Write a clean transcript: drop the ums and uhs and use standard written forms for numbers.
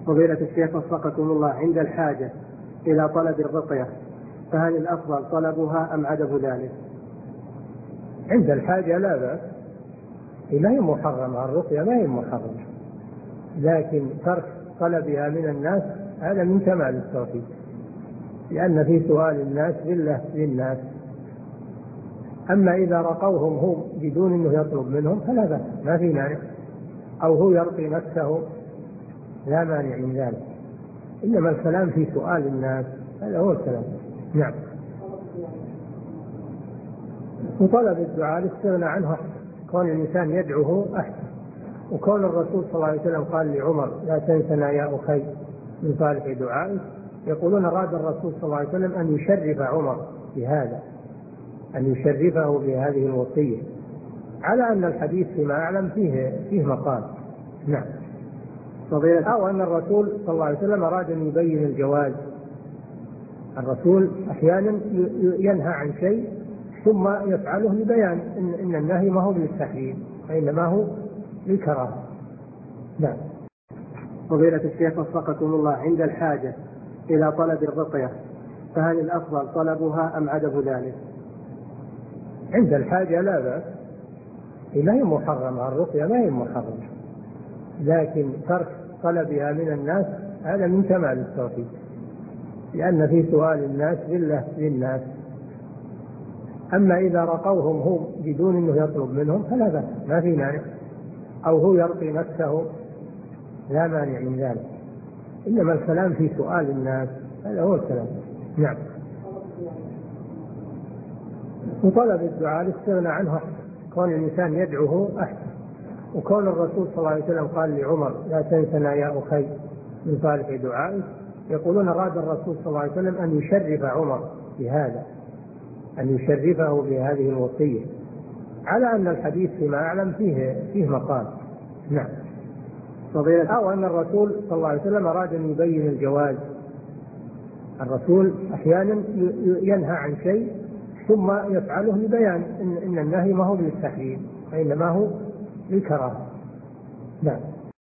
فضيلة الشيخ وفقكم الله، عند الحاجة إلى طلب الرقية فهل الأفضل طلبها أم عدم ذلك؟ عند الحاجة لا بأس، ما هي محرمة، الرقية ما هي محرمة، لكن ترك طلبها من الناس هذا من كمال التوحيد، لأن في سؤال الناس ذلة للناس. أما إذا رقوهم هم بدون أنه يطلب منهم فلا بأس، ما في مانع، أو هو يرقي نفسه لا مانع من ذلك، إنما الكلام في سؤال الناس، هذا هو الكلام. نعم. وطلب الدعاء الاستغنى عنه أحسن، كون الإنسان يدعوه أحسن، وكون الرسول صلى الله عليه وسلم قال لعمر لا تنسنا يا أخي من صالح دعائك، يقولون أراد الرسول صلى الله عليه وسلم أن يشرف عمر بهذا، أن يشرفه بهذه الوصية، على أن الحديث فيما أعلم فيه مقال. نعم. أو أن الرسول صلى الله عليه وسلم أراد أن يبين الجواز، الرسول أحيانا ينهى عن شيء ثم يفعله لبيان إن النهي ما هو للتحريم وإنما هو للكراهة. نعم. فضيلة الشيخ وفقكم الله، عند الحاجة إلى طلب الرقية فهل الأفضل طلبها أم عدم ذلك؟ عند الحاجة لا بأس، ما هي محرمة، الرقية ما هي محرمة، لكن ترك طلبها من الناس هذا من كمال التوحيد، لأن في سؤال الناس ذلة للناس. أما إذا رقوهم هم بدون أنه يطلب منهم فلا بأس، ما في مانع، أو هو يرقي نفسه لا مانع من ذلك، إنما الكلام في سؤال الناس، هذا هو الكلام. نعم. وطلب الدعاء الاستغنى عنه أحسن، كون الإنسان يدعوه أحسن، وكون الرسول صلى الله عليه وسلم قال لعمر لا تنسنا يا أخي من صالح دعائك، يقولون أراد الرسول صلى الله عليه وسلم أن يشرف عمر بهذا، أن يشرفه بهذه الوصية، على أن الحديث فيما أعلم فيه مقال. نعم. أو أن الرسول صلى الله عليه وسلم أراد أن يبين الجواز، الرسول أحيانا ينهى عن شيء ثم يفعله لبيان إن النهي ما هو للتحريم وإنما هو للكراهة. نعم.